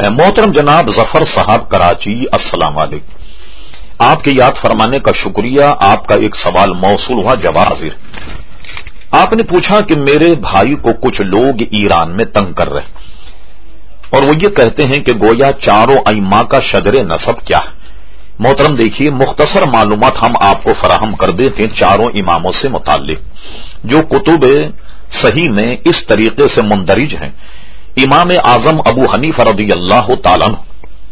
محترم جناب ظفر صاحب کراچی، السلام علیکم۔ آپ کے یاد فرمانے کا شکریہ۔ آپ کا ایک سوال موصول ہوا، جواب حاضر۔ آپ نے پوچھا کہ میرے بھائی کو کچھ لوگ ایران میں تنگ کر رہے اور وہ یہ کہتے ہیں کہ گویا چاروں ائمہ کا شجر نسب کیا ہے۔ محترم دیکھیے، مختصر معلومات ہم آپ کو فراہم کر دیتے ہیں چاروں اماموں سے متعلق جو کتب صحیح میں اس طریقے سے مندرج ہیں۔ امام اعظم ابو حنیفہ رضی اللہ تعالیٰ عنہ،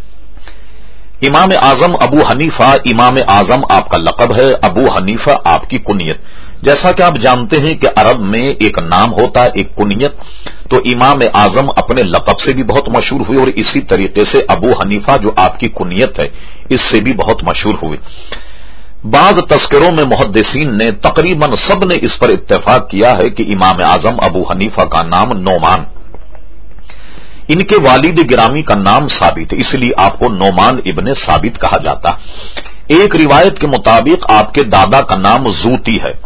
امام اعظم ابو حنیفہ، امام اعظم آپ کا لقب ہے، ابو حنیفہ آپ کی کنیت۔ جیسا کہ آپ جانتے ہیں کہ عرب میں ایک نام ہوتا ہے، ایک کنیت، تو امام اعظم اپنے لقب سے بھی بہت مشہور ہوئے اور اسی طریقے سے ابو حنیفہ جو آپ کی کنیت ہے اس سے بھی بہت مشہور ہوئے۔ بعض تذکروں میں محدثین نے تقریباً سب نے اس پر اتفاق کیا ہے کہ امام اعظم ابو حنیفہ کا نام نعمان، ان کے والد گرامی کا نام ثابت ہے، اس لیے آپ کو نعمان ابن ثابت کہا جاتا۔ ایک روایت کے مطابق آپ کے دادا کا نام زوتی ہے۔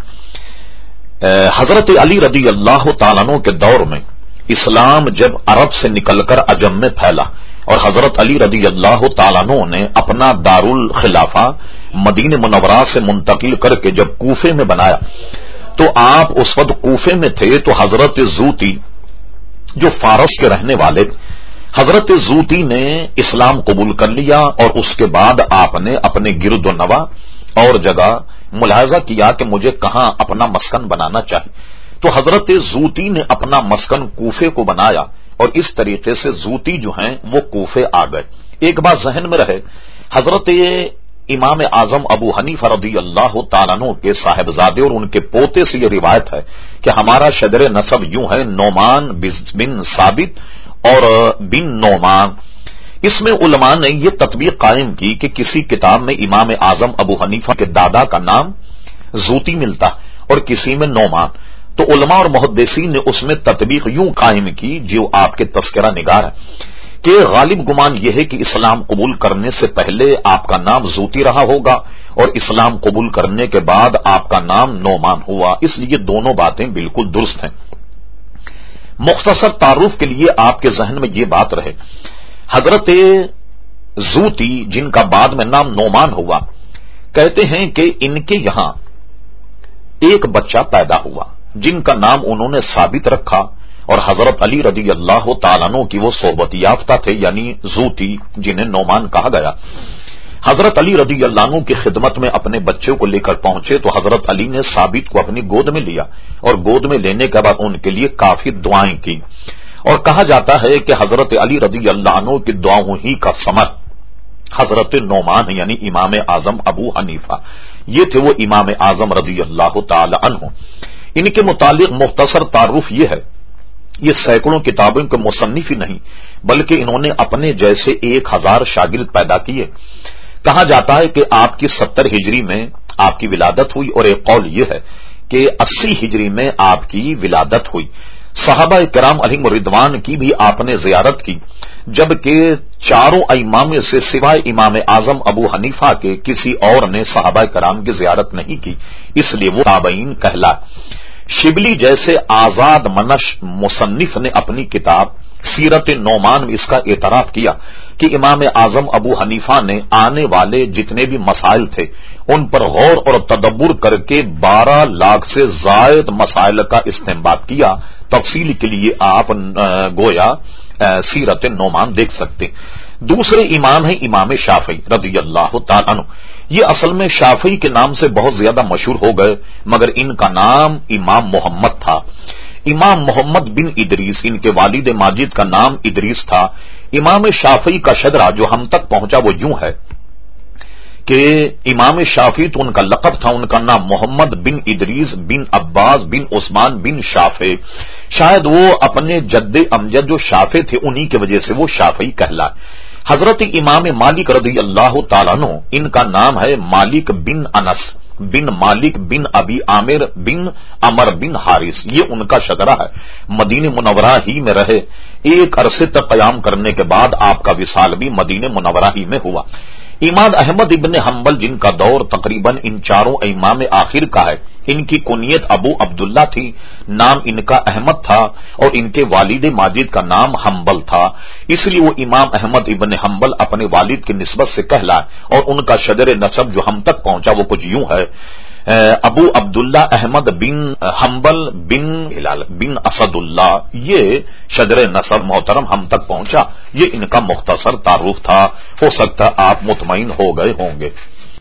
حضرت علی رضی اللہ تعالیٰ عنہ کے دور میں اسلام جب عرب سے نکل کر عجم میں پھیلا اور حضرت علی رضی اللہ تعالیٰ عنہ نے اپنا دارالخلافہ مدینہ منورہ سے منتقل کر کے جب کوفے میں بنایا تو آپ اس وقت کوفے میں تھے، تو حضرت زوتی جو فارس کے رہنے والے، حضرت زوتی نے اسلام قبول کر لیا اور اس کے بعد آپ نے اپنے گرد و نواح اور جگہ ملاحظہ کیا کہ مجھے کہاں اپنا مسکن بنانا چاہیے، تو حضرت زوتی نے اپنا مسکن کوفے کو بنایا اور اس طریقے سے زوتی جو ہیں وہ کوفے آ گئے۔ ایک بات ذہن میں رہے، حضرت امام اعظم ابو حنیفہ رضی اللہ تعالیٰ عنہ کے صاحبزادے اور ان کے پوتے سے یہ روایت ہے کہ ہمارا شجر نسب یوں ہے، نعمان بن ثابت اور بن نعمان۔ اس میں علماء نے یہ تطبیق قائم کی کہ کسی کتاب میں امام اعظم ابو حنیفہ کے دادا کا نام زوتی ملتا اور کسی میں نعمان، تو علماء اور محدثین نے اس میں تطبیق یوں قائم کی جو آپ کے تذکرہ نگار ہے کہ غالب گمان یہ ہے کہ اسلام قبول کرنے سے پہلے آپ کا نام زوتی رہا ہوگا اور اسلام قبول کرنے کے بعد آپ کا نام نعمان ہوا، اس لیے دونوں باتیں بالکل درست ہیں۔ مختصر تعارف کے لیے آپ کے ذہن میں یہ بات رہے، حضرت زوتی جن کا بعد میں نام نعمان ہوا، کہتے ہیں کہ ان کے یہاں ایک بچہ پیدا ہوا جن کا نام انہوں نے ثابت رکھا اور حضرت علی رضی اللہ تعالیٰ عنہ کی وہ صحبت یافتہ تھے، یعنی زوتی جنہیں نعمان کہا گیا۔ حضرت علی رضی اللہ عنہ کی خدمت میں اپنے بچے کو لے کر پہنچے تو حضرت علی نے ثابت کو اپنی گود میں لیا اور گود میں لینے کے بعد ان کے لیے کافی دعائیں کی، اور کہا جاتا ہے کہ حضرت علی رضی اللہ عنہ کی دعاؤں ہی کا ثمر حضرت نعمان یعنی امام اعظم ابو حنیفہ، یہ تھے وہ امام اعظم رضی اللہ تعالی عنہ۔ ان کے متعلق مختصر تعارف یہ ہے، یہ سینکڑوں کتابوں کے مصنف ہی نہیں بلکہ انہوں نے اپنے جیسے 1000 شاگرد پیدا کیے۔ کہا جاتا ہے کہ آپ کی 70 ہجری میں آپ کی ولادت ہوئی اور ایک قول یہ ہے کہ 80 ہجری میں آپ کی ولادت ہوئی۔ صحابہ کرام علیہم رضوان کی بھی آپ نے زیارت کی، جبکہ چاروں ائمہ میں سے سوائے امام اعظم ابو حنیفہ کے کسی اور نے صحابہ کرام کی زیارت نہیں کی، اس لیے وہ تابعین کہلا۔ شبلی جیسے آزاد منش مصنف نے اپنی کتاب سیرت نعمان میں اس کا اعتراف کیا کہ امام اعظم ابو حنیفہ نے آنے والے جتنے بھی مسائل تھے ان پر غور اور تدبر کر کے 12 لاکھ سے زائد مسائل کا استنباط کیا۔ تفصیل کے لیے آپ گویا سیرت نعمان دیکھ سکتے۔ دوسرے امام ہیں امام شافعی رضی اللہ تعالیٰ عنہ، یہ اصل میں شافعی کے نام سے بہت زیادہ مشہور ہو گئے مگر ان کا نام امام محمد تھا۔ امام محمد بن ادریس، ان کے والد ماجد کا نام ادریس تھا۔ امام شافعی کا شجرہ جو ہم تک پہنچا وہ یوں ہے کہ امام شافعی تو ان کا لقب تھا، ان کا نام محمد بن ادریس بن عباس بن عثمان بن شافع، شاید وہ اپنے جد امجد جو شافع تھے انہی کی وجہ سے وہ شافعی کہلائے۔ حضرت امام مالک رضی اللہ تعالیٰ عنہ، ان کا نام ہے مالک بن انس بن مالک بن ابی عامر بن عمر بن حارث، یہ ان کا شجرہ ہے۔ مدینہ منورہ ہی میں رہے، ایک عرصے تک قیام کرنے کے بعد آپ کا وصال بھی مدینہ منورہ ہی میں ہوا۔ امام احمد ابن حنبل جن کا دور تقریباً ان چاروں امام آخر کا ہے، ان کی کنیت ابو عبداللہ تھی، نام ان کا احمد تھا، اور ان کے والد ماجد کا نام حنبل تھا، اس لیے وہ امام احمد ابن حنبل اپنے والد کی نسبت سے کہلائے، اور ان کا شجر نسب جو ہم تک پہنچا وہ کچھ یوں ہے: ابو عبداللہ احمد بن حنبل بن ہلال بن اسد اللہ، یہ شجر نسب محترم ہم تک پہنچا، یہ ان کا مختصر تعارف تھا، ہو سکتا آپ مطمئن ہو گئے ہوں گے۔